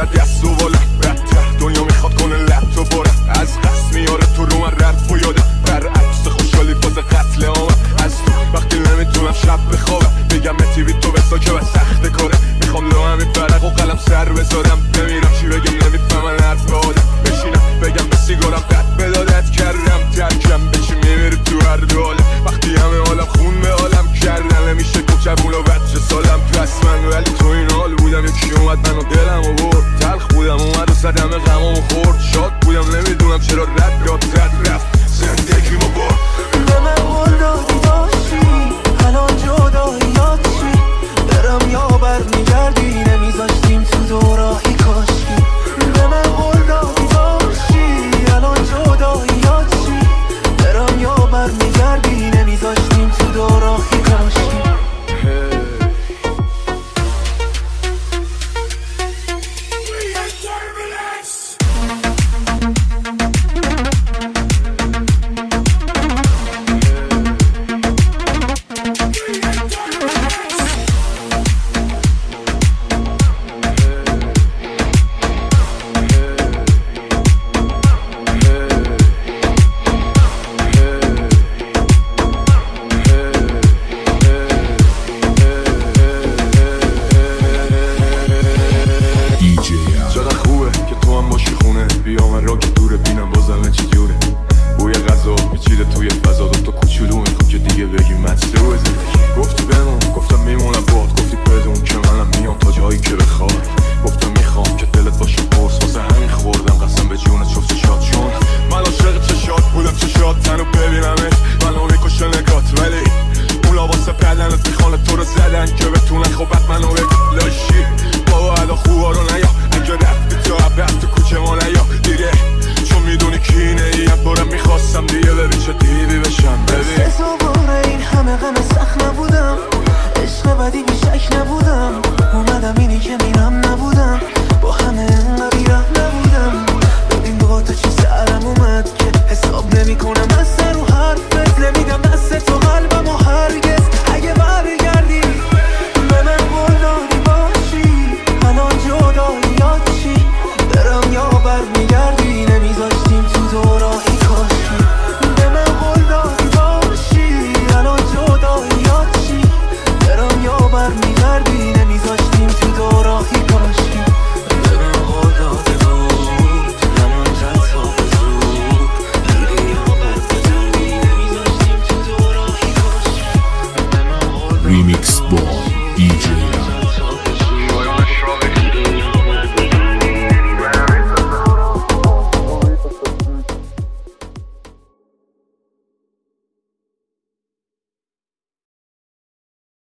باید دست و بالم بدتر دنیا میخواد کنه لب تو برم از قصد میاره تو رو من رد و یادم برعکس خوشحالی فاز قتل آمم از تو وقتی نمیتونم شب بخوابم بگم تیوی تو بسا که بس سخت کاره میخوام لو همین فرق و قلم سر بذارم نمیرم چی بگم نمیفهمن حرف آدم بشینم بگم به سیگارم قد بدادت کردم ترکم به چی میمیری تو هر حالم وقتی همه حالم خون به حالم کردن نمیشه کوچبون و بچه سالم پس من ولی تو این حال بودم یکی اومد منو دلم و برد تلخ بودم اومد و صدم غمامو خورد شاد بودم نمیدونم چرا رد داد رد رفت زندگی ما برد به من قول دادی باشی الان جداییات چی برم یا برمیگردی نمیذاشتیم تو دوراهی کاشکی به من قول دادی باشی الان جداییات چی برم یا برمیگردی نمیذاشتیم تو دوراهی کاشکی چقدر خوبه که تو هم باشی خونه بیا من را که دوره بینم بازمه چی جوره بوی غذا میچیده توی فضا دوتا کوچولو میخوام که دیگه بگیم مطلوبه زندگی گفتی بمون گفتم میمونم باد گفتی بدون که منم میام تا جایی که بخوای گفتم میخوام که دلت باشه پرس واسه همین خوردم قسم به جونت شفت شاد چون من عاشق چشات بودم چشات تنو ببینمت منو میکشه نگات ولی اون لباسه بدنت میخوان تو رو زدن که بتونن خوبت منو بلاشی بابا ادا خوبا رو نیا اگه رفتی تو عبت تو کوچه ما نیا دیگه چون میدونی کی اینه یه بارم میخواستم دیگه ببین چه دیوی بشم ببین سواره این همه غم سخت نبودم عشق بدی بیشک نبودم اومدم اینی که میرم نبودم با همه انقدر بیرم نبودم ببین با تو چی سرم اومد که حساب نمی کنم از سر و حرفت نمیدم دست تو قلبم و هرگز اگه برگردی به من قول دادی باشی الان جداییات چی برم یا برمیگردی نمیذاشتیم تو دوراهی کاشی به من قول دادی باشی الان جداییات چی برم یا برمیگردی نمیذاشتیم تو دوراهی کاشی به من قول داده بود الان جتا به زود دیگه یا برمیگردی نمیذاشتیم تو دوراهی کاشی Remix Boy